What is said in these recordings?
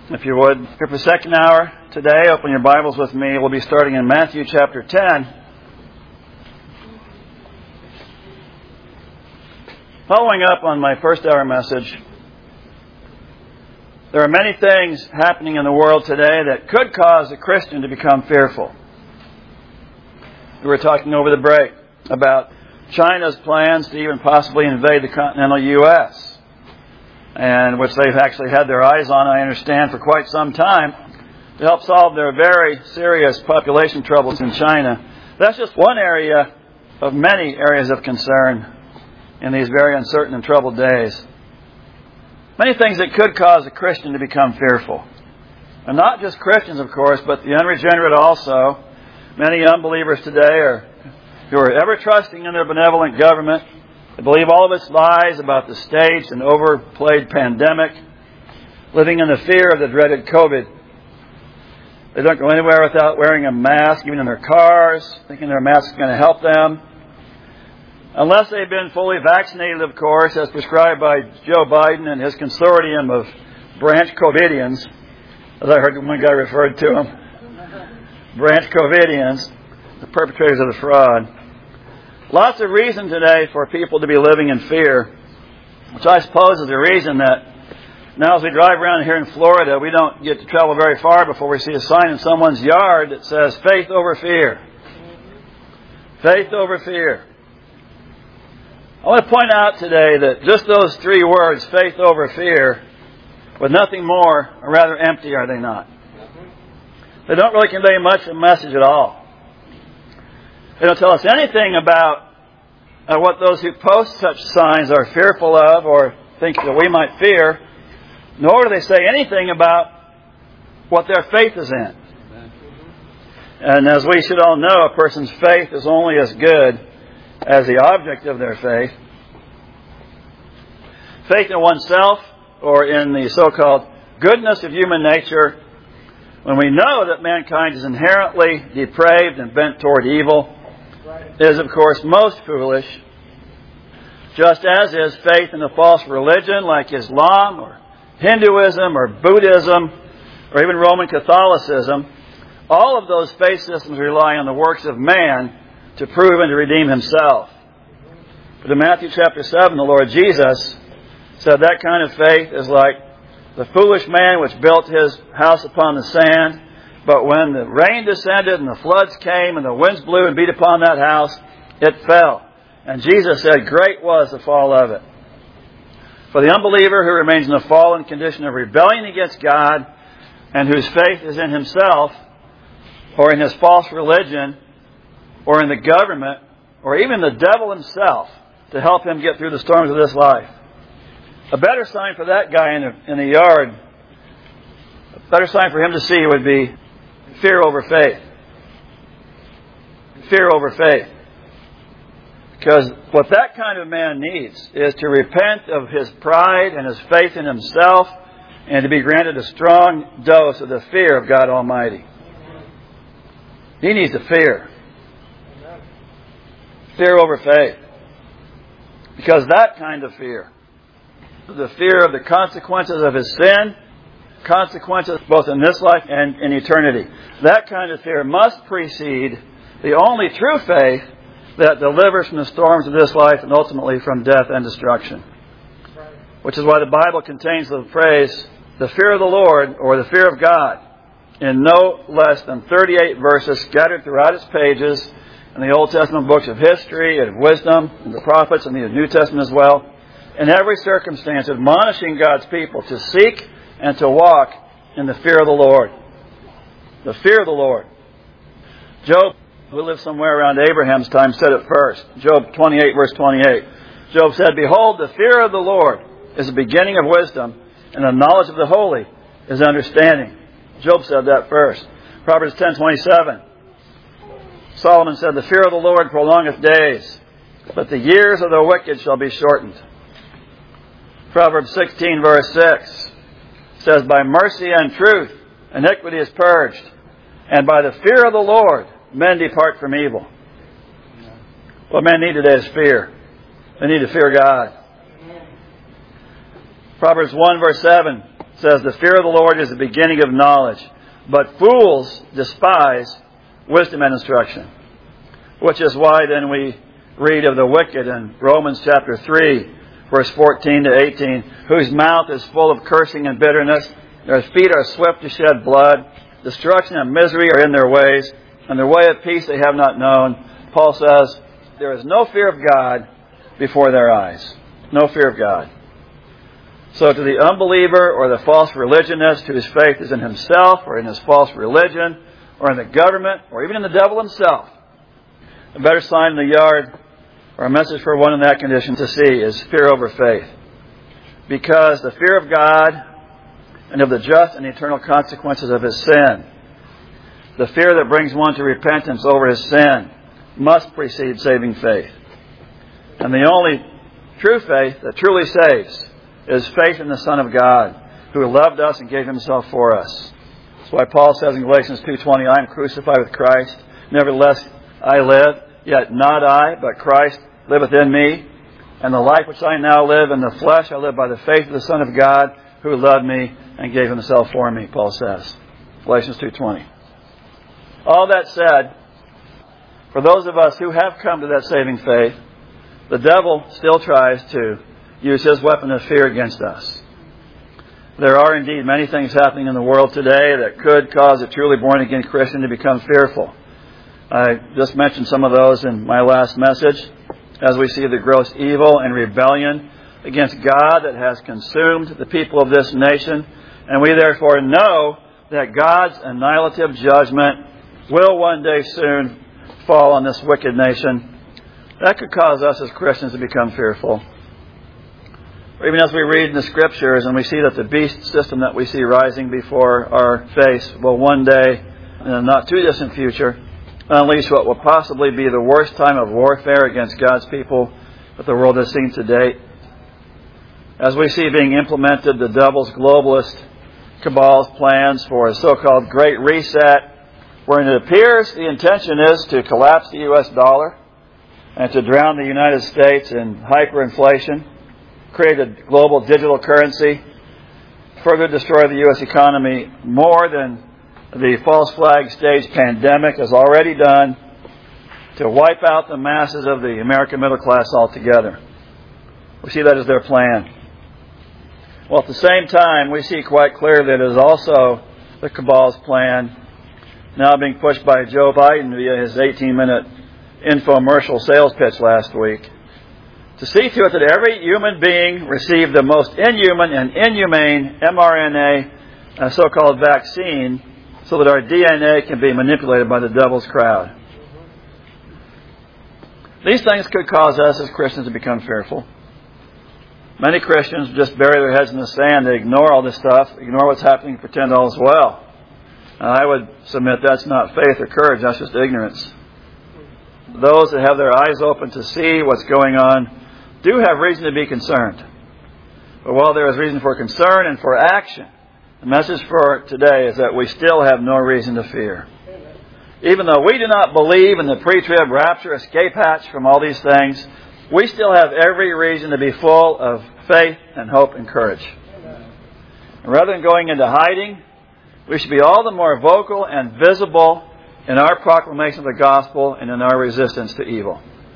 If you would, here for the second hour today, open your Bibles with me. We'll be starting in Matthew chapter 10. Following up on my first hour message, there are many things happening in the world today that could cause a Christian to become fearful. We were talking over the break about China's plans to even possibly invade the continental U.S., and which they've actually had their eyes on, I understand, for quite some time, to help solve their very serious population troubles in China. That's just one area of many areas of concern in these very uncertain and troubled days. Many things that could cause a Christian to become fearful. And not just Christians, of course, but the unregenerate also. Many unbelievers today who are ever trusting in their benevolent government. They believe all of its lies about the staged and overplayed pandemic, living in the fear of the dreaded COVID. They don't go anywhere without wearing a mask, even in their cars, thinking their mask is going to help them. Unless they've been fully vaccinated, of course, as prescribed by Joe Biden and his consortium of branch COVIDians, as I heard one guy referred to them. Branch COVIDians, the perpetrators of the fraud. Lots of reason today for people to be living in fear, which I suppose is the reason that now as we drive around here in Florida, we don't get to travel very far before we see a sign in someone's yard that says, faith over fear. Faith over fear. I want to point out today that just those three words, faith over fear, with nothing more, are rather empty, are they not? They don't really convey much of a message at all. They don't tell us anything about what those who post such signs are fearful of or think that we might fear, nor do they say anything about what their faith is in. And as we should all know, a person's faith is only as good as the object of their faith. Faith in oneself, or in the so-called goodness of human nature, when we know that mankind is inherently depraved and bent toward evil, is, of course, most foolish, just as is faith in a false religion like Islam or Hinduism or Buddhism or even Roman Catholicism. All of those faith systems rely on the works of man to prove and to redeem himself. But in Matthew chapter 7, the Lord Jesus said that kind of faith is like the foolish man which built his house upon the sand. But when the rain descended and the floods came and the winds blew and beat upon that house, it fell. And Jesus said, great was the fall of it. For the unbeliever who remains in a fallen condition of rebellion against God and whose faith is in himself or in his false religion or in the government or even the devil himself to help him get through the storms of this life. A better sign for that guy in the yard, a better sign for him to see would be fear over faith. Fear over faith. Because what that kind of man needs is to repent of his pride and his faith in himself and to be granted a strong dose of the fear of God Almighty. He needs to fear. Fear over faith. Because that kind of fear, the fear of the consequences of his sin, consequences both in this life and in eternity. That kind of fear must precede the only true faith that delivers from the storms of this life and ultimately from death and destruction. Which is why the Bible contains the phrase, the fear of the Lord, or the fear of God, in no less than 38 verses scattered throughout its pages in the Old Testament books of history and wisdom and the prophets and the New Testament as well. In every circumstance, admonishing God's people to seek and to walk in the fear of the Lord. The fear of the Lord. Job, who lived somewhere around Abraham's time, said it first. Job 28, verse 28. Job said, behold, the fear of the Lord is the beginning of wisdom, and the knowledge of the holy is understanding. Job said that first. Proverbs 10:27. Solomon said, the fear of the Lord prolongeth days, but the years of the wicked shall be shortened. Proverbs 16, verse 6 says, by mercy and truth iniquity is purged, and by the fear of the Lord men depart from evil. What men need today is fear. They need to fear God. Proverbs 1, verse 7 says, the fear of the Lord is the beginning of knowledge, but fools despise wisdom and instruction. Which is why then we read of the wicked in Romans chapter 3, verse 14 to 18, whose mouth is full of cursing and bitterness, their feet are swift to shed blood, destruction and misery are in their ways, and the way of peace they have not known. Paul says, there is no fear of God before their eyes. No fear of God. So to the unbeliever or the false religionist whose faith is in himself or in his false religion or in the government or even in the devil himself, a better sign in the yard or a message for one in that condition to see is fear over faith. Because the fear of God and of the just and eternal consequences of his sin, the fear that brings one to repentance over his sin, must precede saving faith. And the only true faith that truly saves is faith in the Son of God, who loved us and gave himself for us. That's why Paul says in Galatians 2:20, I am crucified with Christ, nevertheless I live, yet not I, but Christ liveth in me. And the life which I now live in the flesh, I live by the faith of the Son of God, who loved me and gave himself for me, Paul says. Galatians 2:20. All that said, for those of us who have come to that saving faith, the devil still tries to use his weapon of fear against us. There are indeed many things happening in the world today that could cause a truly born-again Christian to become fearful. I just mentioned some of those in my last message, as we see the gross evil and rebellion against God that has consumed the people of this nation, and we therefore know that God's annihilative judgment will one day soon fall on this wicked nation. That could cause us as Christians to become fearful. Or even as we read in the Scriptures and we see that the beast system that we see rising before our face will one day, in a not too distant future, unleash what will possibly be the worst time of warfare against God's people that the world has seen to date. As we see being implemented the devil's globalist cabal's plans for a so-called Great Reset, wherein it appears the intention is to collapse the U.S. dollar and to drown the United States in hyperinflation, create a global digital currency, further destroy the U.S. economy more than the false flag stage pandemic has already done, to wipe out the masses of the American middle class altogether. We see that as their plan. Well, at the same time, we see quite clearly that it is also the cabal's plan, now being pushed by Joe Biden via his 18-minute infomercial sales pitch last week, to see to it that every human being receive the most inhuman and inhumane mRNA, so-called vaccine, so that our DNA can be manipulated by the devil's crowd. These things could cause us as Christians to become fearful. Many Christians just bury their heads in the sand. They ignore all this stuff, ignore what's happening, pretend all is well. And I would submit that's not faith or courage, that's just ignorance. Those that have their eyes open to see what's going on do have reason to be concerned. But while there is reason for concern and for action, the message for today is that we still have no reason to fear. Even though we do not believe in the pre-trib rapture, escape hatch from all these things, we still have every reason to be full of faith and hope and courage. And rather than going into hiding, we should be all the more vocal and visible in our proclamation of the gospel and in our resistance to evil.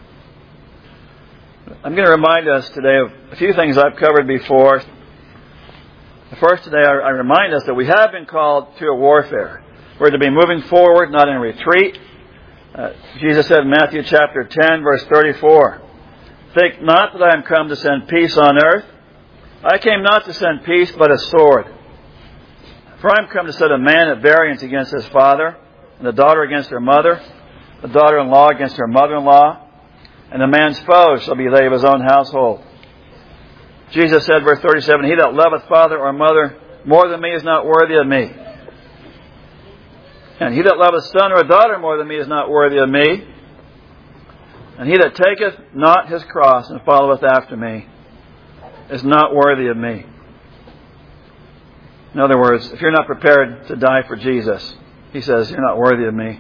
I'm going to remind us today of a few things I've covered before. First, today I remind us that we have been called to a warfare. We're to be moving forward, not in retreat. Jesus said in Matthew chapter 10, verse 34, "Think not that I am come to send peace on earth. I came not to send peace, but a sword. For I am come to set a man at variance against his father, and the daughter against her mother, the daughter-in-law against her mother-in-law, and a man's foes shall be they of his own household." Jesus said, verse 37, "He that loveth father or mother more than me is not worthy of me. And he that loveth son or daughter more than me is not worthy of me. And he that taketh not his cross and followeth after me is not worthy of me." In other words, if you're not prepared to die for Jesus, he says, you're not worthy of me.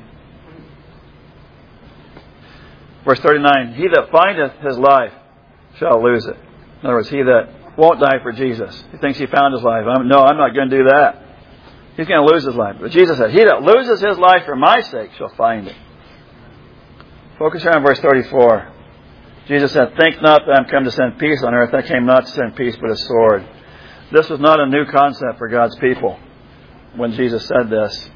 Verse 39, "He that findeth his life shall lose it." In other words, he that won't die for Jesus. He thinks he found his life. No, I'm not going to do that. He's going to lose his life. But Jesus said, he that loses his life for my sake shall find it. Focus here on verse 34. Jesus said, think not that I am come to send peace on earth. I came not to send peace, but a sword. This was not a new concept for God's people when Jesus said this.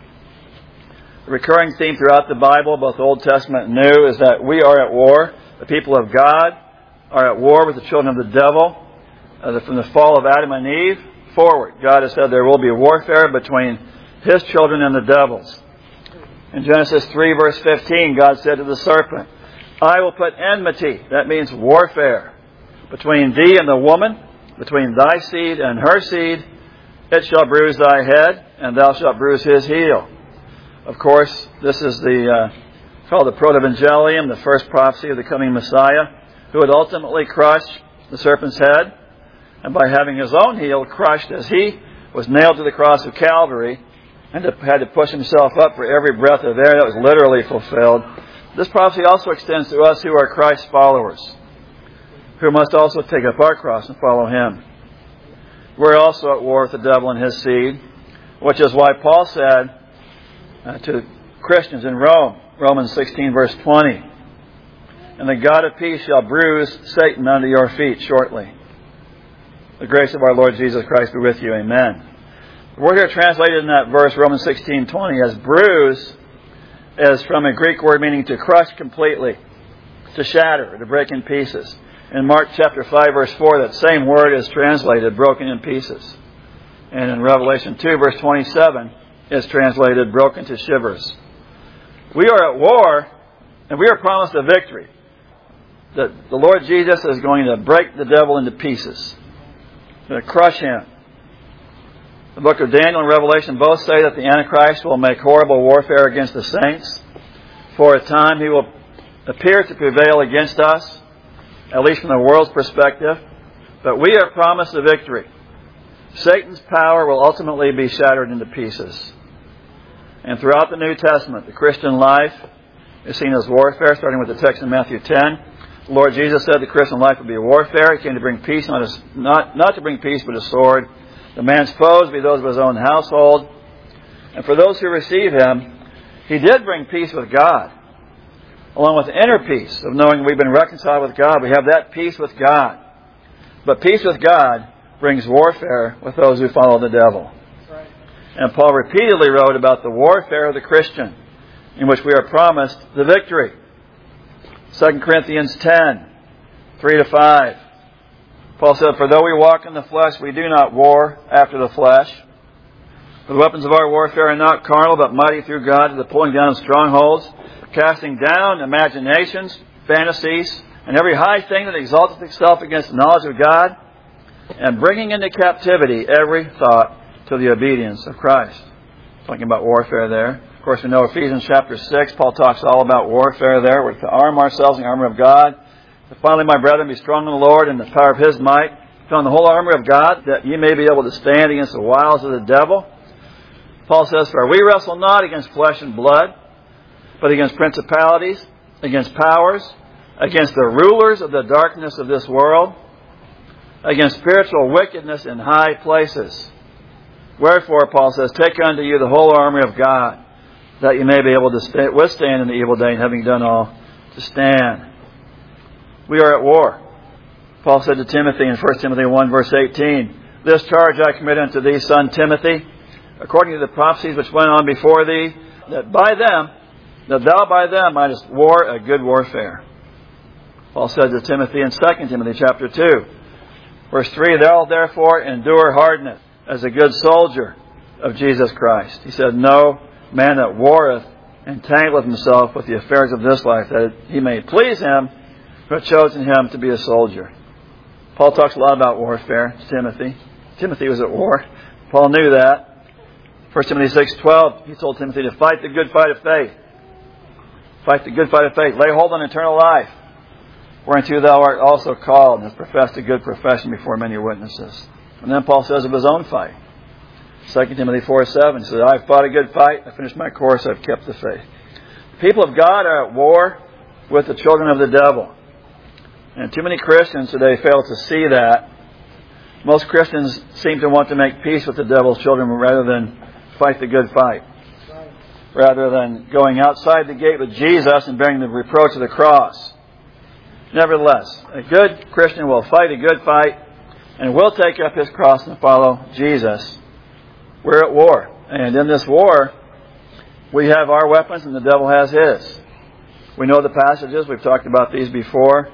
The recurring theme throughout the Bible, both Old Testament and New, is that we are at war. The people of God are at war with the children of the devil. From the fall of Adam and Eve forward, God has said there will be warfare between His children and the devil's. In Genesis 3, verse 15, God said to the serpent, I will put enmity, that means warfare, between thee and the woman, between thy seed and her seed. It shall bruise thy head, and thou shalt bruise his heel. Of course, this is called the Protevangelium, the first prophecy of the coming Messiah, who would ultimately crush the serpent's head, and by having his own heel crushed as he was nailed to the cross of Calvary, and had to push himself up for every breath of air, that was literally fulfilled. This prophecy also extends to us who are Christ's followers, who must also take up our cross and follow Him. We're also at war with the devil and his seed, which is why Paul said to Christians in Rome, Romans 16, verse 20, and the God of peace shall bruise Satan under your feet shortly. The grace of our Lord Jesus Christ be with you. Amen. The word here translated in that verse, Romans 16:20, as bruise, is from a Greek word meaning to crush completely, to shatter, to break in pieces. In Mark chapter 5, verse 4, that same word is translated broken in pieces. And in Revelation 2, verse 27, is translated broken to shivers. We are at war, and we are promised a victory. That the Lord Jesus is going to break the devil into pieces, to crush him. The book of Daniel and Revelation both say that the Antichrist will make horrible warfare against the saints. For a time he will appear to prevail against us, at least from the world's perspective. But we are promised a victory. Satan's power will ultimately be shattered into pieces. And throughout the New Testament, the Christian life is seen as warfare, starting with the text in Matthew 10. The Lord Jesus said the Christian life would be a warfare. He came to bring peace, not to bring peace, but a sword. The man's foes will be those of his own household. And for those who receive Him, He did bring peace with God, along with the inner peace of knowing we've been reconciled with God. We have that peace with God. But peace with God brings warfare with those who follow the devil. Right. And Paul repeatedly wrote about the warfare of the Christian, in which we are promised the victory. 2 Corinthians 10, 3-5. Paul said, for though we walk in the flesh, we do not war after the flesh. For the weapons of our warfare are not carnal, but mighty through God to the pulling down of strongholds, casting down imaginations, fantasies, and every high thing that exalteth itself against the knowledge of God, and bringing into captivity every thought to the obedience of Christ. Talking about warfare there. Of course, we know Ephesians chapter 6, Paul talks all about warfare there. We're to arm ourselves in the armor of God. Finally, my brethren, be strong in the Lord and the power of His might. Put on the whole armor of God, that ye may be able to stand against the wiles of the devil. Paul says, for we wrestle not against flesh and blood, but against principalities, against powers, against the rulers of the darkness of this world, against spiritual wickedness in high places. Wherefore, Paul says, take unto you the whole armor of God, that you may be able to withstand in the evil day, and having done all, to stand. We are at war. Paul said to Timothy in 1 Timothy 1, verse 18, this charge I commit unto thee, son Timothy, according to the prophecies which went on before thee, that thou by them mightest war a good warfare. Paul said to Timothy in 2 Timothy chapter 2, verse 3, thou therefore endure hardness as a good soldier of Jesus Christ. He said, no man that warreth entangleth himself with the affairs of this life, that he may please him who hath chosen him to be a soldier. Paul talks a lot about warfare to Timothy. Timothy was at war. Paul knew that. 1 Timothy 6:12, he told Timothy to fight the good fight of faith. Fight the good fight of faith. Lay hold on eternal life, whereunto thou art also called, and hast professed a good profession before many witnesses. And then Paul says of his own fight. 2 Timothy 4:7 says, I have fought a good fight, I finished my course, I have kept the faith. The people of God are at war with the children of the devil. And too many Christians today fail to see that. Most Christians seem to want to make peace with the devil's children rather than fight the good fight. Rather than going outside the gate with Jesus and bearing the reproach of the cross. Nevertheless, a good Christian will fight a good fight and will take up his cross and follow Jesus. We're at war. And in this war, we have our weapons and the devil has his. We know the passages. We've talked about these before.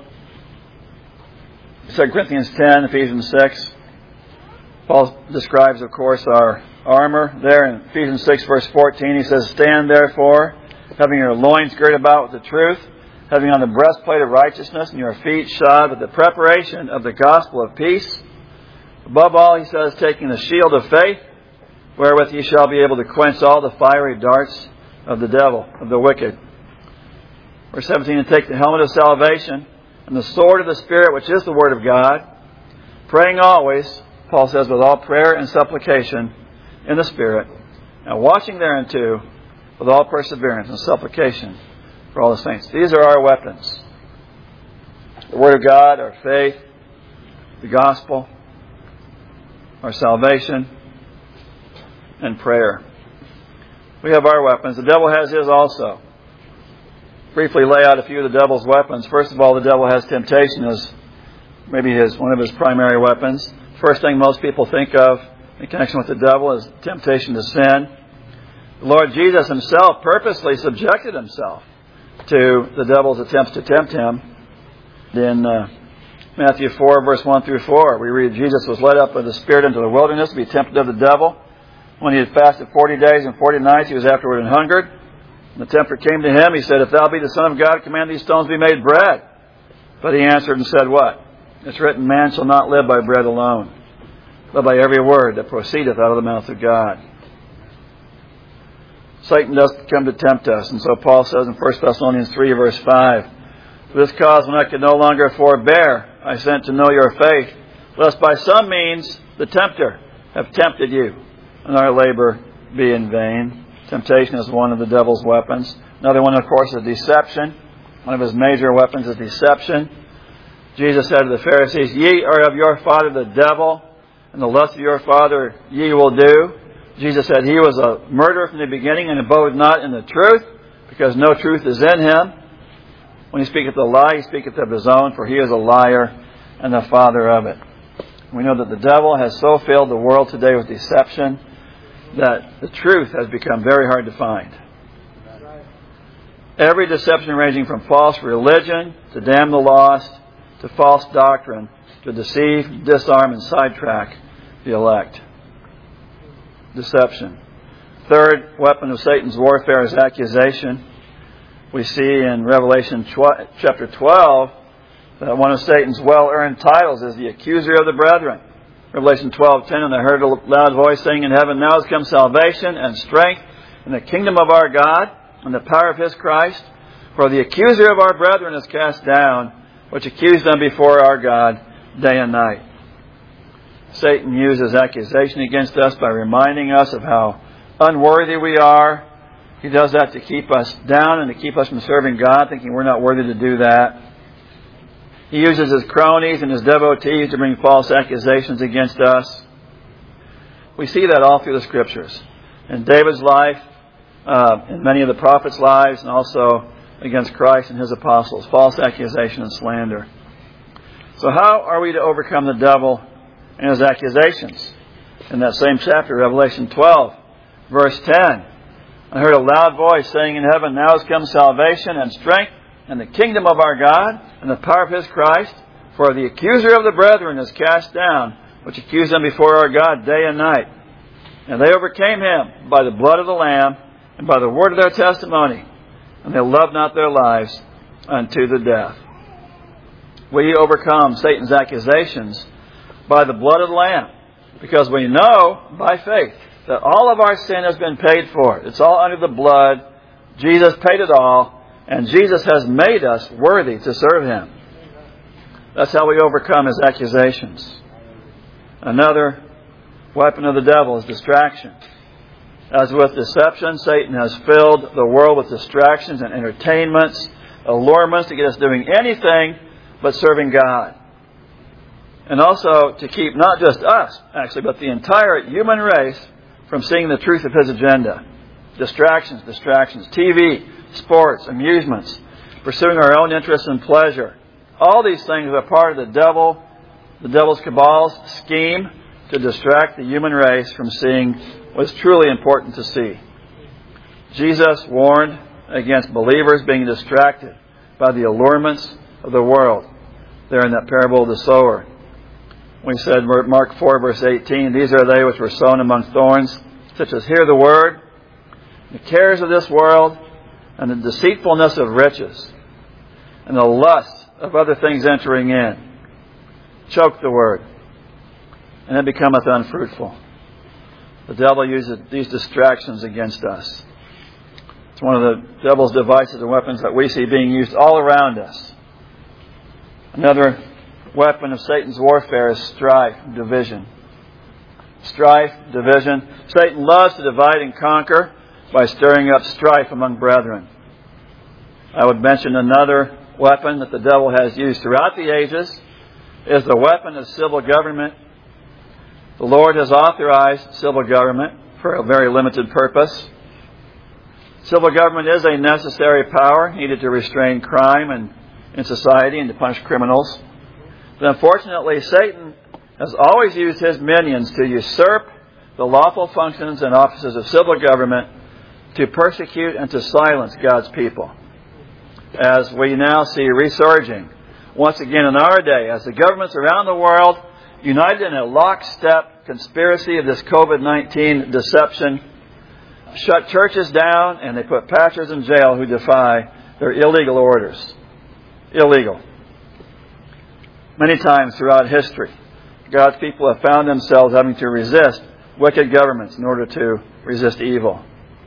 2 Corinthians 10, Ephesians 6. Paul describes, of course, our armor. There in Ephesians 6, verse 14, he says, "Stand therefore, having your loins girded about with the truth, having on the breastplate of righteousness, and your feet shod with the preparation of the gospel of peace. Above all," he says, "taking the shield of faith, wherewith ye shall be able to quench all the fiery darts of the devil, of the wicked." Verse 17, "And take the helmet of salvation, and the sword of the Spirit, which is the word of God, praying always," Paul says, "with all prayer and supplication in the Spirit, and watching thereunto with all perseverance and supplication for all the saints." These are our weapons. The Word of God, our faith, the gospel, our salvation, and prayer. We have our weapons. The devil has his also. Briefly lay out a few of the devil's weapons. First of all, the devil has temptation as maybe one of his primary weapons. First thing most people think of in connection with the devil is temptation to sin. The Lord Jesus himself purposely subjected himself to the devil's attempts to tempt him. In Matthew 4, verse 1 through 4, we read, "Jesus was led up by the Spirit into the wilderness to be tempted of the devil. When he had fasted 40 days and 40 nights, he was afterward an hungered. And the tempter came to him. He said, 'If thou be the Son of God, command these stones be made bread.' But he answered and said," what? "It's written, man shall not live by bread alone, but by every word that proceedeth out of the mouth of God." Satan does come to tempt us. And so Paul says in 1 Thessalonians 3, verse 5, "For this cause, when I could no longer forbear, I sent to know your faith, lest by some means the tempter have tempted you, and our labor be in vain." Temptation is one of the devil's weapons. Another one, of course, is deception. One of his major weapons is deception. Jesus said to the Pharisees, "Ye are of your father the devil, and the lust of your father ye will do." Jesus said he was a murderer from the beginning and abode not in the truth, because no truth is in him. When he speaketh a lie, he speaketh of his own, for he is a liar and the father of it. We know that the devil has so filled the world today with deception that the truth has become very hard to find. Every deception ranging from false religion to damn the lost to false doctrine to deceive, disarm, and sidetrack the elect. Deception. Third weapon of Satan's warfare is accusation. We see in Revelation chapter 12 that one of Satan's well-earned titles is the accuser of the brethren. Revelation 12:10, "And I heard a loud voice saying in heaven, Now has come salvation and strength in the kingdom of our God and the power of his Christ. For the accuser of our brethren is cast down, which accused them before our God day and night." Satan uses accusation against us by reminding us of how unworthy we are. He does that to keep us down and to keep us from serving God, thinking we're not worthy to do that. He uses his cronies and his devotees to bring false accusations against us. We see that all through the Scriptures. In David's life, in many of the prophets' lives, and also against Christ and his apostles. False accusation and slander. So how are we to overcome the devil and his accusations? In that same chapter, Revelation 12, verse 10, "I heard a loud voice saying in heaven, Now has come salvation and strength and the kingdom of our God and the power of his Christ. For the accuser of the brethren is cast down, which accused them before our God day and night. And they overcame him by the blood of the Lamb and by the word of their testimony. And they loved not their lives unto the death." We overcome Satan's accusations by the blood of the Lamb, because we know by faith that all of our sin has been paid for. It's all under the blood. Jesus paid it all, and Jesus has made us worthy to serve him. That's how we overcome his accusations. Another weapon of the devil is distraction. As with deception, Satan has filled the world with distractions and entertainments, allurements to get us doing anything but serving God. and also to keep not just us, actually, but the entire human race from seeing the truth of his agenda. Distractions, TV, sports, amusements, pursuing our own interests and pleasure. All these things are part of the devil's cabal's scheme to distract the human race from seeing what's truly important to see. Jesus warned against believers being distracted by the allurements of the world there in that parable of the sower. We said, Mark 4, verse 18, "These are they which were sown among thorns, such as hear the word, the cares of this world, and the deceitfulness of riches, and the lust of other things entering in, choke the word, and it becometh unfruitful." The devil uses these distractions against us. It's one of the devil's devices and weapons that we see being used all around us. Another weapon of Satan's warfare is strife, division. Strife, division. Satan loves to divide and conquer by stirring up strife among brethren. I would mention another weapon that the devil has used throughout the ages is the weapon of civil government. The Lord has authorized civil government for a very limited purpose. Civil government is a necessary power needed to restrain crime in society and to punish criminals. But unfortunately, Satan has always used his minions to usurp the lawful functions and offices of civil government to persecute and to silence God's people. As we now see resurging once again in our day, as the governments around the world united in a lockstep conspiracy of this COVID-19 deception, shut churches down, and they put pastors in jail who defy their illegal orders. Illegal. Many times throughout history, God's people have found themselves having to resist wicked governments in order to resist evil.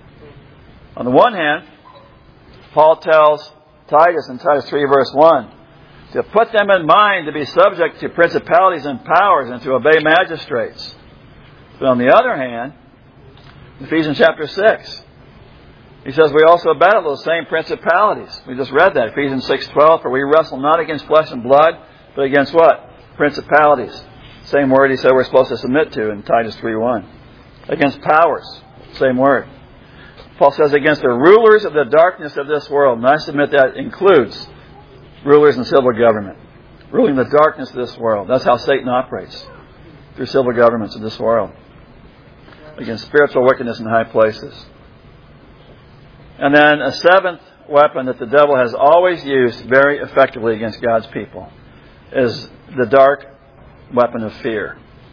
On the one hand, Paul tells Titus in Titus 3 verse 1 to put them in mind to be subject to principalities and powers and to obey magistrates. But on the other hand, Ephesians chapter 6, he says we also battle those same principalities. We just read that, Ephesians 6:12, "For we wrestle not against flesh and blood, but against" what? Principalities. Same word he said we're supposed to submit to in Titus 3:1. Against powers. Same word. Paul says against the rulers of the darkness of this world. And I submit that includes rulers in civil government. Ruling the darkness of this world. That's how Satan operates. Through civil governments of this world. Against spiritual wickedness in high places. And then a seventh weapon that the devil has always used very effectively against God's people is the dark weapon of fear.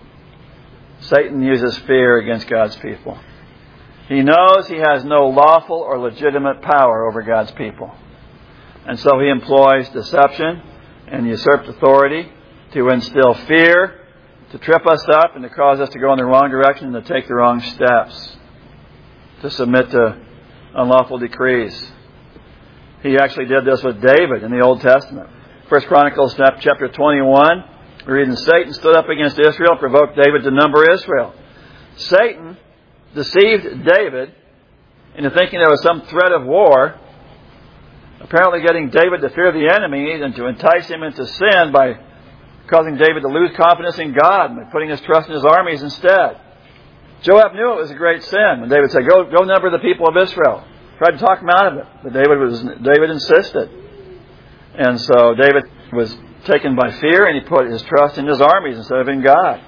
Satan uses fear against God's people. He knows he has no lawful or legitimate power over God's people. And so he employs deception and usurped authority to instill fear, to trip us up and to cause us to go in the wrong direction and to take the wrong steps, to submit to unlawful decrees. He actually did this with David in the Old Testament. 1 Chronicles chapter 21, we read, "And Satan stood up against Israel and provoked David to number Israel." Satan deceived David into thinking there was some threat of war, apparently getting David to fear the enemy and to entice him into sin by causing David to lose confidence in God and putting his trust in his armies instead. Joab knew it was a great sin when David said, go number the people of Israel. Tried to talk him out of it, but David insisted. And so David was taken by fear and he put his trust in his armies instead of in God.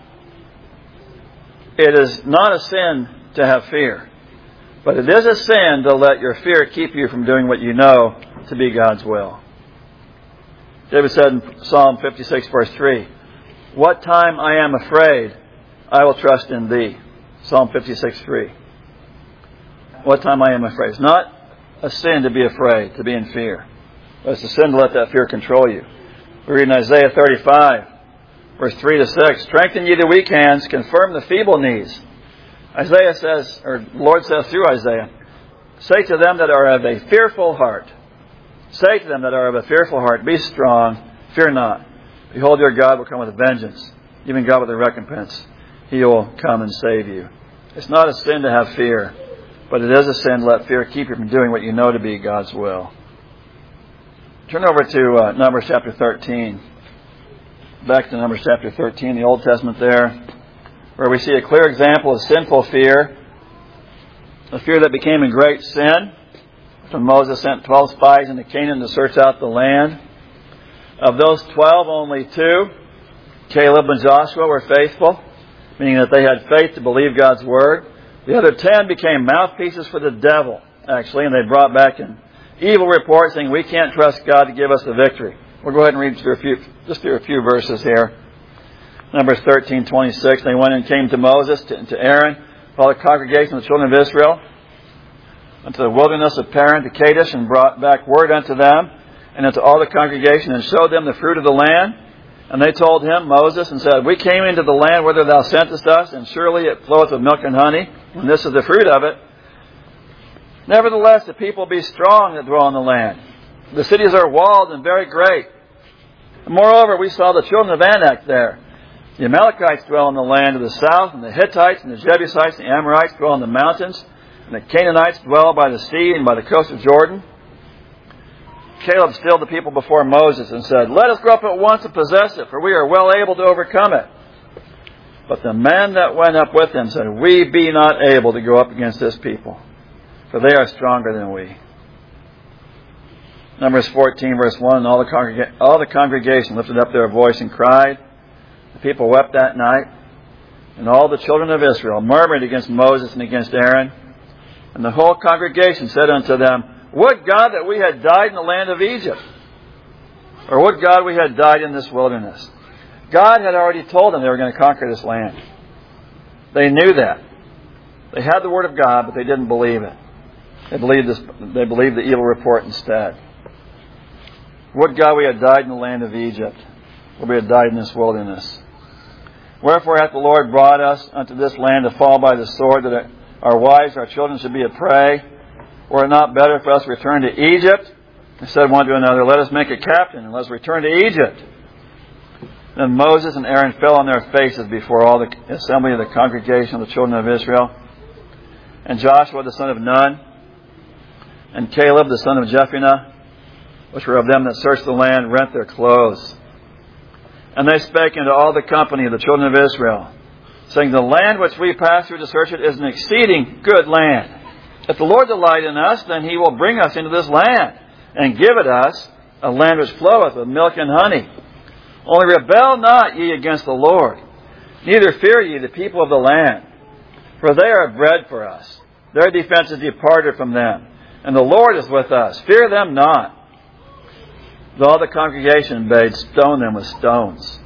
It is not a sin to have fear, but it is a sin to let your fear keep you from doing what you know to be God's will. David said in Psalm 56 verse 3, "What time I am afraid, I will trust in thee." Psalm 56:3. What time I am afraid. It's not a sin to be afraid, to be in fear. But it's a sin to let that fear control you. We read in Isaiah 35, verse 3 to 6, "Strengthen ye the weak hands, confirm the feeble knees." Isaiah says, or the Lord says through Isaiah, "Say to them that are of a fearful heart, say to them that are of a fearful heart, be strong, fear not. Behold, your God will come with a vengeance, even God with a recompense. He will come and save you." It's not a sin to have fear, but it is a sin to let fear keep you from doing what you know to be God's will. Turn over to Numbers chapter 13. back to Numbers chapter 13, the Old Testament there, where we see a clear example of sinful fear, a fear that became a great sin when Moses sent 12 spies into Canaan to search out the land. Of those 12, only 2, Caleb and Joshua, were faithful, meaning that they had faith to believe God's word. The other 10 became mouthpieces for the devil, actually, and they brought back an evil report saying, we can't trust God to give us the victory. We'll go ahead and read through a few verses here. Numbers 13:26. They went and came to Moses, to Aaron, all the congregation of the children of Israel, unto the wilderness of Paran, to Kadesh, and brought back word unto them, and unto all the congregation, and showed them the fruit of the land. And they told him, Moses, and said, we came into the land whither thou sentest us, and surely it floweth with milk and honey, and this is the fruit of it. Nevertheless, the people be strong that dwell in the land. The cities are walled and very great. And moreover, we saw the children of Anak there. The Amalekites dwell in the land of the south, and the Hittites, and the Jebusites, and the Amorites dwell in the mountains, and the Canaanites dwell by the sea and by the coast of Jordan. Caleb stilled the people before Moses and said, let us go up at once and possess it, for we are well able to overcome it. But the men that went up with him said, we be not able to go up against this people, for they are stronger than we. Numbers 14, verse 1, and all the congregation lifted up their voice and cried. The people wept that night, and all the children of Israel murmured against Moses and against Aaron. And the whole congregation said unto them, would God that we had died in the land of Egypt, or would God we had died in this wilderness. God had already told them they were going to conquer this land. They knew that. They had the word of God, but they didn't believe it. They believed the evil report instead. Would God we had died in the land of Egypt, or we had died in this wilderness. Wherefore hath the Lord brought us unto this land to fall by the sword, that our wives, our children should be a prey? Were it not better for us to return to Egypt? They said one to another, let us make a captain, and let us return to Egypt. Then Moses and Aaron fell on their faces before all the assembly of the congregation of the children of Israel. And Joshua the son of Nun, and Caleb the son of Jephunneh, which were of them that searched the land, rent their clothes. And they spake unto all the company of the children of Israel, saying, the land which we passed through to search it is an exceeding good land. If the Lord delight in us, then he will bring us into this land, and give it us, a land which floweth with milk and honey. Only rebel not ye against the Lord, neither fear ye the people of the land, for they are bread for us. Their defense is departed from them, and the Lord is with us. Fear them not. All the congregation bade stone them with stones.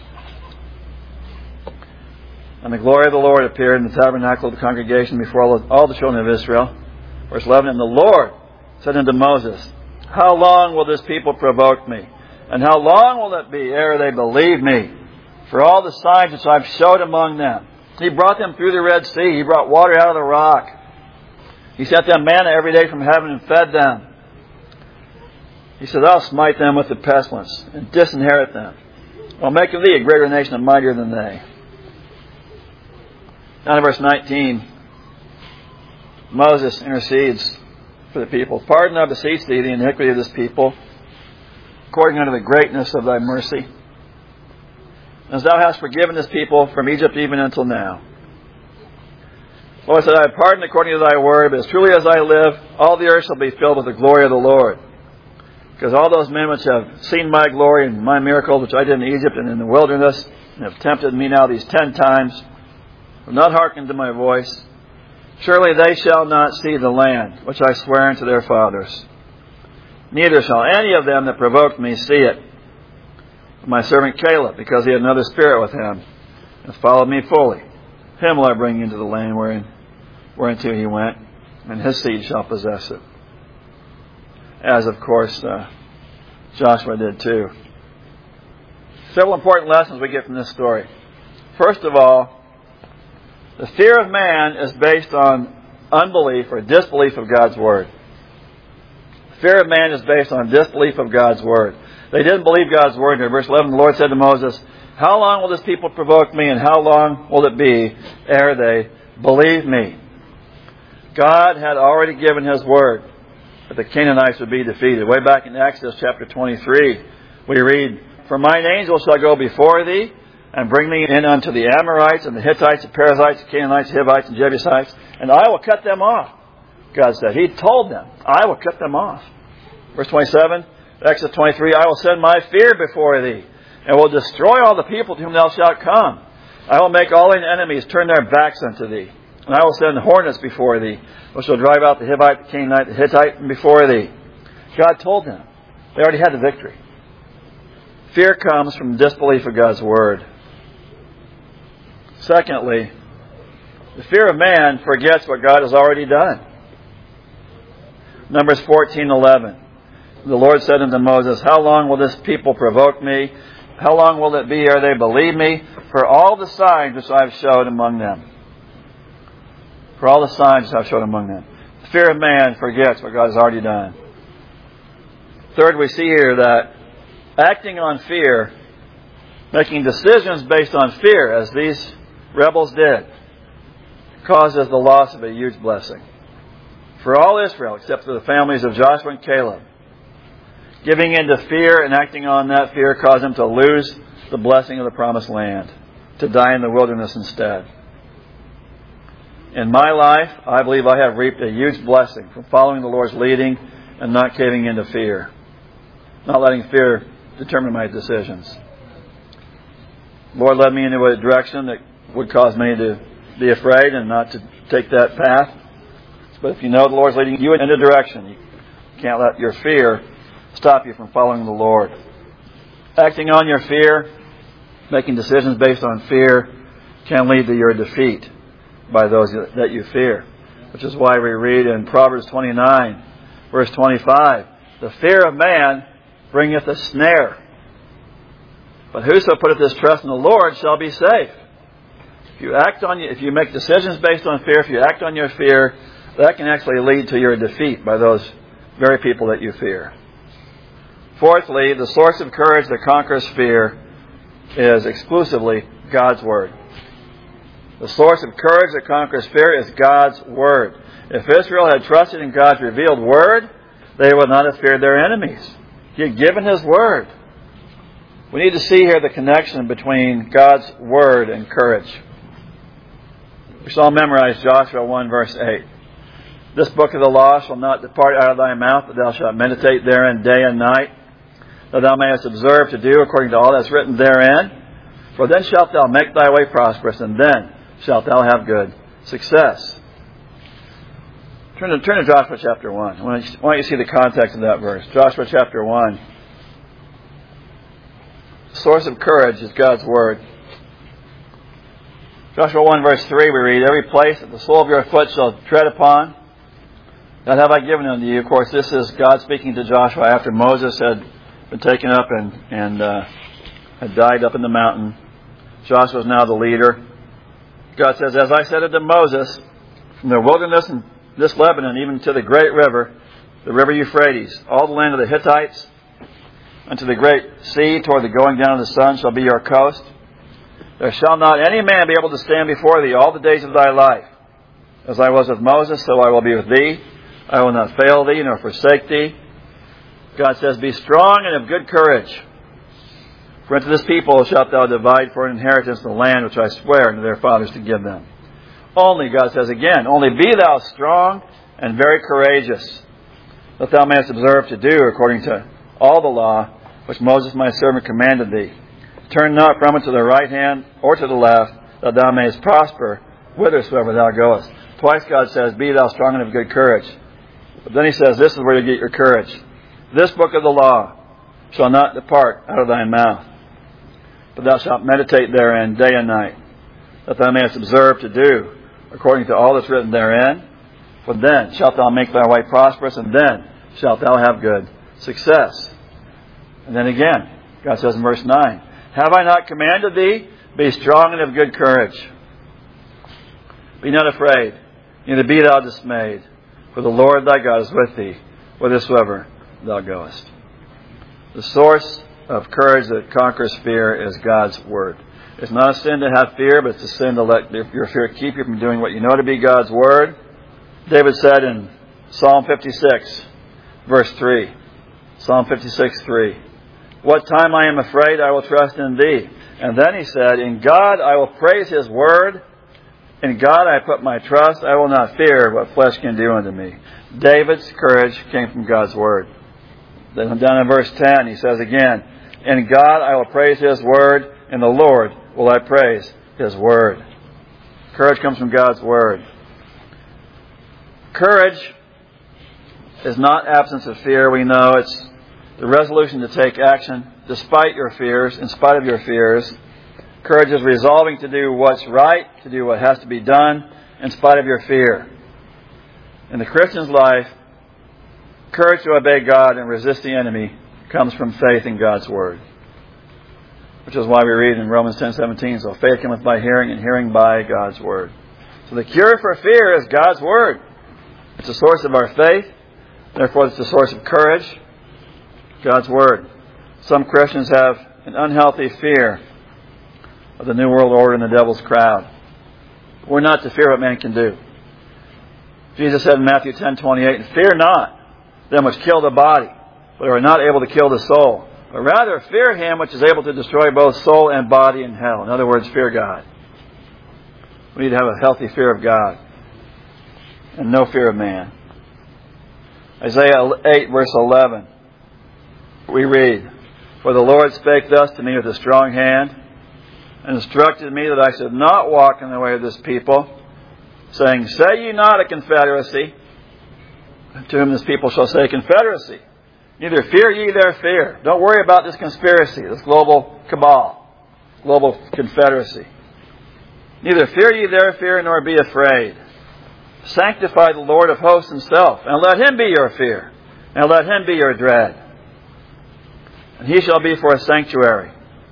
And the glory of the Lord appeared in the tabernacle of the congregation before all the children of Israel. Verse 11, and the Lord said unto Moses, how long will this people provoke me? And how long will it be ere they believe me? For all the signs which I've showed among them. He brought them through the Red Sea. He brought water out of the rock. He sent them manna every day from heaven and fed them. He said, I'll smite them with the pestilence and disinherit them. I'll make of thee a greater nation and mightier than they. Down to verse 19. Moses intercedes for the people. Pardon, I beseech thee, the iniquity of this people, according unto the greatness of thy mercy, as thou hast forgiven this people from Egypt even until now. Lord said, I have pardoned according to thy word, but as truly as I live, all the earth shall be filled with the glory of the Lord. Because all those men which have seen my glory and my miracles, which I did in Egypt and in the wilderness, and have tempted me now these 10 times, have not hearkened to my voice, surely they shall not see the land which I swear unto their fathers. Neither shall any of them that provoked me see it. But my servant Caleb, because he had another spirit with him, hath followed me fully, him will I bring into the land whereunto he went, and his seed shall possess it. As, of course, Joshua did too. Several important lessons we get from this story. First of all, the fear of man is based on unbelief or disbelief of God's Word. Fear of man is based on disbelief of God's Word. They didn't believe God's Word. In verse 11, the Lord said to Moses, how long will this people provoke me, and how long will it be ere they believe me? God had already given His Word that the Canaanites would be defeated. Way back in Exodus chapter 23, we read For mine angel shall go before thee, and bring thee in unto the Amorites, and the Hittites, the Perizzites, the Canaanites, the Hivites, and Jebusites, and I will cut them off. God said. He told them, I will cut them off. Verse 27, Exodus 23, I will send my fear before thee, and will destroy all the people to whom thou shalt come. I will make all thine enemies turn their backs unto thee. And I will send hornets before thee, which shall drive out the Hivite, the Canaanite, the Hittite from before thee. God told them. They already had the victory. Fear comes from disbelief of God's word. Secondly, the fear of man forgets what God has already done. Numbers 14:11. The Lord said unto Moses, How long will this people provoke me? How long will it be ere they believe me? For all the signs which I have showed among them. For all the signs which I have showed among them. The fear of man forgets what God has already done. Third, we see here that acting on fear, making decisions based on fear, as these rebels did, causes the loss of a huge blessing. For all Israel, except for the families of Joshua and Caleb, giving in to fear and acting on that fear caused them to lose the blessing of the promised land, to die in the wilderness instead. In my life, I believe I have reaped a huge blessing from following the Lord's leading and not caving into fear, not letting fear determine my decisions. The Lord led me into a direction that would cause me to be afraid and not to take that path. But if you know the Lord's leading you in a direction, you can't let your fear stop you from following the Lord. Acting on your fear, making decisions based on fear, can lead to your defeat by those that you fear. Which is why we read in Proverbs 29, verse 25, The fear of man bringeth a snare, but whoso putteth his trust in the Lord shall be safe. If you make decisions based on fear, if you act on your fear, that can actually lead to your defeat by those very people that you fear. Fourthly, the source of courage that conquers fear is exclusively God's Word. The source of courage that conquers fear is God's Word. If Israel had trusted in God's revealed Word, they would not have feared their enemies. He had given His Word. We need to see here the connection between God's Word and courage. We shall memorize Joshua 1 verse 8. This book of the law shall not depart out of thy mouth, but thou shalt meditate therein day and night, that thou mayest observe to do according to all that's written therein. For then shalt thou make thy way prosperous, and then shalt thou have good success. Turn to Joshua chapter 1. I want you to see the context of that verse. Joshua chapter 1. The source of courage is God's Word. Joshua 1 verse 3 we read, Every place that the sole of your foot shall tread upon, that have I given unto you. Of course, this is God speaking to Joshua after Moses had been taken up and had died up in the mountain. Joshua is now the leader. God says, As I said unto Moses, from the wilderness and this Lebanon, even to the great river, the river Euphrates, all the land of the Hittites, unto the great sea, toward the going down of the sun, shall be your coast. There shall not any man be able to stand before thee all the days of thy life. As I was with Moses, so I will be with thee. I will not fail thee, nor forsake thee. God says, Be strong and of good courage. For unto this people shalt thou divide for an inheritance the land which I swear unto their fathers to give them. Only, God says again, only be thou strong and very courageous, that thou mayest observe to do according to all the law which Moses my servant commanded thee. Turn not from it to the right hand or to the left, that thou mayest prosper whithersoever thou goest. Twice God says, Be thou strong and of good courage. But then He says, This is where you get your courage. This book of the law shall not depart out of thy mouth, but thou shalt meditate therein day and night, that thou mayest observe to do according to all that's written therein. For then shalt thou make thy way prosperous, and then shalt thou have good success. And then again, God says in verse 9, Have I not commanded thee? Be strong and of good courage. Be not afraid, neither be thou dismayed, for the Lord thy God is with thee, whithersoever thou goest. The source of courage that conquers fear is God's Word. It's not a sin to have fear, but it's a sin to let your fear keep you from doing what you know to be God's Word. David said in Psalm 56, verse 3, Psalm 56, 3, What time I am afraid, I will trust in Thee. And then he said, in God I will praise His word. In God I put my trust. I will not fear what flesh can do unto me. David's courage came from God's word. Then down in verse 10 he says again, in God I will praise His word. In the Lord will I praise His word. Courage comes from God's word. Courage is not absence of fear. We know it's the resolution to take action despite your fears, in spite of your fears. Courage is resolving to do what's right, to do what has to be done, in spite of your fear. In the Christian's life, courage to obey God and resist the enemy comes from faith in God's word. Which is why we read in Romans 10:17, so faith cometh by hearing, and hearing by God's word. So the cure for fear is God's word. It's the source of our faith. Therefore, it's the source of courage. God's word. Some Christians have an unhealthy fear of the New World Order and the devil's crowd. We're not to fear what man can do. Jesus said in Matthew 10:28, fear not them which kill the body, but are not able to kill the soul. But rather fear Him which is able to destroy both soul and body in hell. In other words, fear God. We need to have a healthy fear of God and no fear of man. Isaiah 8 verse 11. We read, for the Lord spake thus to me with a strong hand, and instructed me that I should not walk in the way of this people, saying, say ye not a confederacy, to whom this people shall say confederacy. Neither fear ye their fear. Don't worry about this conspiracy, this global cabal, global confederacy. Neither fear ye their fear, nor be afraid. Sanctify the Lord of hosts Himself, and let Him be your fear, and let Him be your dread. And He shall be for a sanctuary.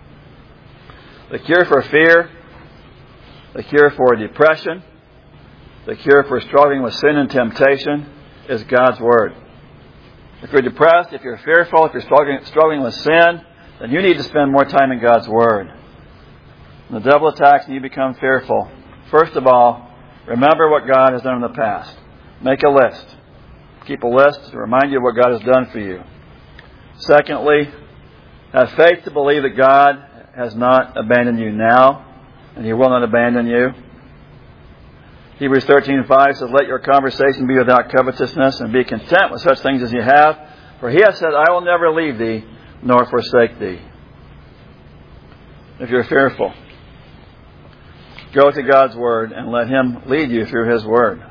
The cure for fear, the cure for depression, the cure for struggling with sin and temptation is God's Word. If you're depressed, if you're fearful, if you're struggling with sin, then you need to spend more time in God's Word. When the devil attacks and you become fearful, first of all, remember what God has done in the past. Make a list. Keep a list to remind you of what God has done for you. Secondly, have faith to believe that God has not abandoned you now, and He will not abandon you. Hebrews 13:5 says, let your conversation be without covetousness, and be content with such things as you have. For He has said, I will never leave thee, nor forsake thee. If you're fearful, go to God's Word and let Him lead you through His Word.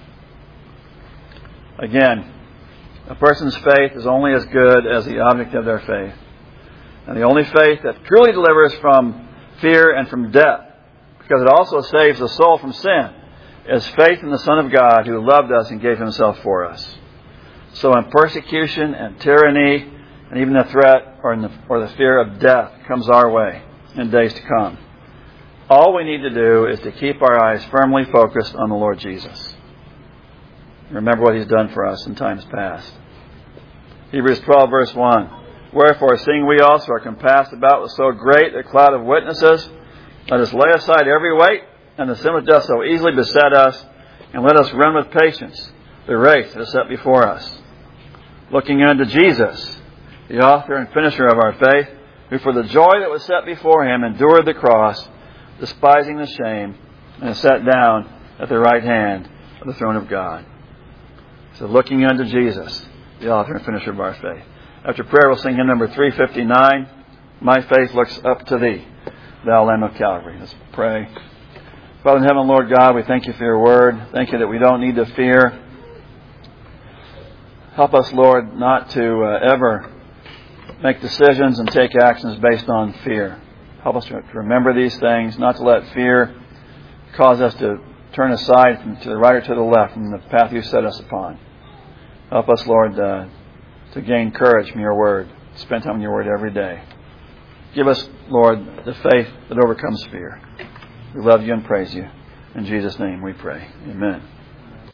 Again, a person's faith is only as good as the object of their faith. And the only faith that truly delivers from fear and from death, because it also saves the soul from sin, is faith in the Son of God who loved us and gave Himself for us. So when persecution and tyranny and even the threat or the fear of death comes our way in days to come, all we need to do is to keep our eyes firmly focused on the Lord Jesus. Remember what He's done for us in times past. Hebrews 12 verse 1. Wherefore, seeing we also are compassed about with so great a cloud of witnesses, let us lay aside every weight and the sin which doth so easily beset us, and let us run with patience the race that is set before us. Looking unto Jesus, the author and finisher of our faith, who for the joy that was set before Him endured the cross, despising the shame, and is set down at the right hand of the throne of God. So looking unto Jesus, the author and finisher of our faith. After prayer, we'll sing hymn number 359, My Faith Looks Up to Thee, Thou Lamb of Calvary. Let's pray. Father in heaven, Lord God, we thank You for Your Word. Thank You that we don't need to fear. Help us, Lord, not to ever make decisions and take actions based on fear. Help us to remember these things, not to let fear cause us to turn aside to the right or to the left from the path You set us upon. Help us, Lord, to gain courage from Your Word, spend time in Your Word every day. Give us, Lord, the faith that overcomes fear. We love You and praise You. In Jesus' name we pray. Amen.